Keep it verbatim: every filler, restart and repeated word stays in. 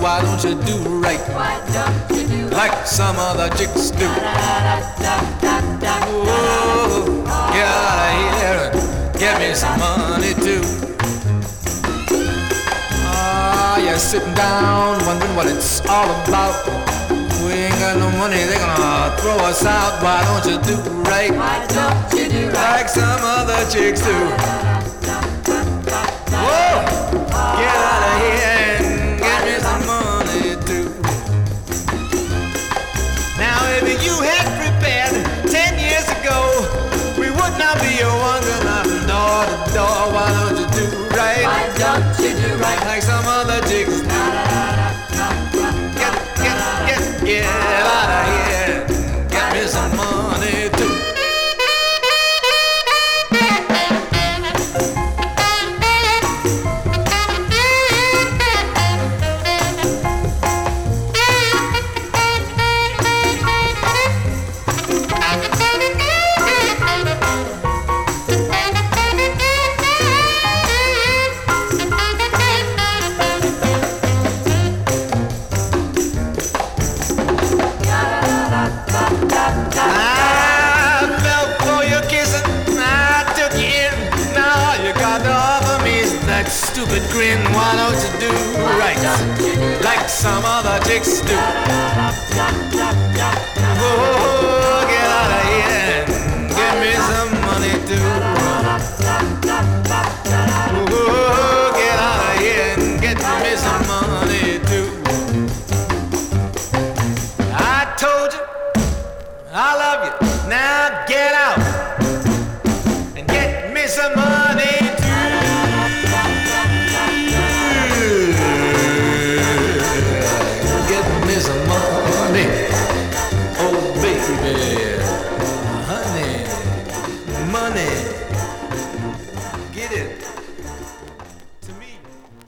why don't you do right? Why don't you do like right? some other chicks do? Oh, get out of here and get me some money too. Ah, you're sitting down wondering what it's all about. We ain't got no money, they're gonna throw us out. Why don't you do right? Why don't you do right? Like some other chicks do. Whoa, get out of here and get me some money too. Now if you had prepared ten years ago, we would not be wandering from door to door. Why don't you do right? Why don't you do right? Like some other chicks do. Get, get, get, get out of here. Get me some money too. Stupid grin, why don't you do right? Like some other chicks do. Oh,